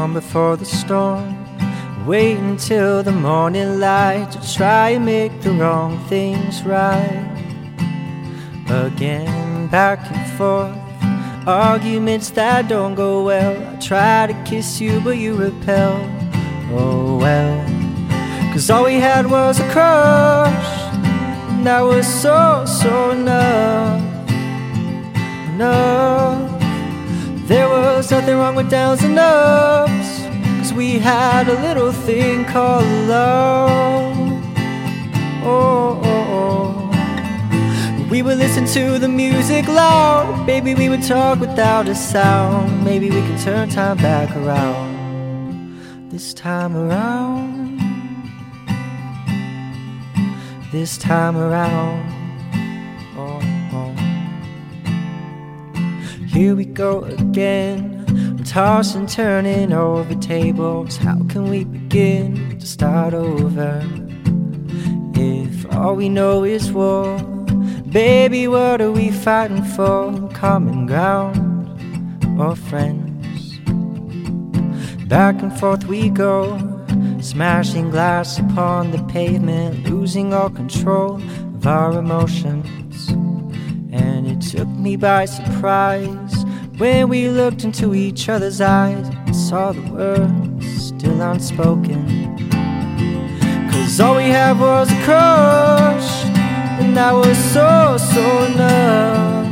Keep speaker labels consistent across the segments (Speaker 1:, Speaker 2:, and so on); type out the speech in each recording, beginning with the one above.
Speaker 1: calm before the storm, wait until the morning light to try and make the wrong things right. Again, back and forth, arguments that don't go well. I try to kiss you but you repel. Oh well, 'cause all we had was a crush, and that was so enough. There was nothing wrong with downs and ups, 'cause we had a little thing called love. We would listen to the music loud, baby, we would talk without a sound. Maybe we can turn time back around, this time around, this time around. Here we go again, tossing, turning over tables. How can we begin to start over if all we know is war? Baby, what are we fighting for? Common ground or friends? Back and forth we go, smashing glass upon the pavement, losing all control of our emotions. And it took me by surprise when we looked into each other's eyes and saw the words still unspoken. 'Cause all we had was a crush, and that was so enough.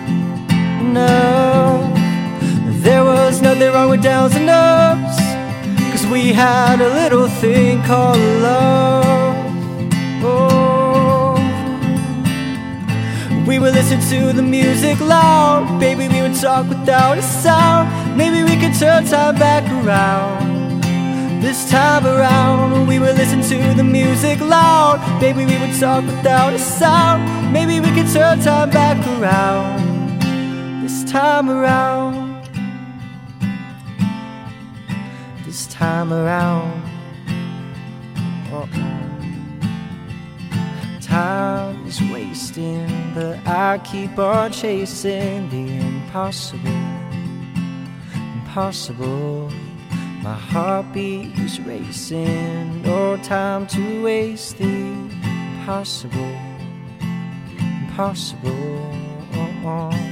Speaker 1: There was nothing wrong with downs and ups, 'cause we had a little thing called love. We would listen to the music loud, baby, we would talk without a sound. Maybe we could turn time back around, this time around. We would listen to the music loud, baby, we would talk without a sound. Maybe we could turn time back around, this time around, this time around. Time is wasting, but I keep on chasing the impossible, impossible. My heartbeat is racing, no time to waste. The impossible, impossible.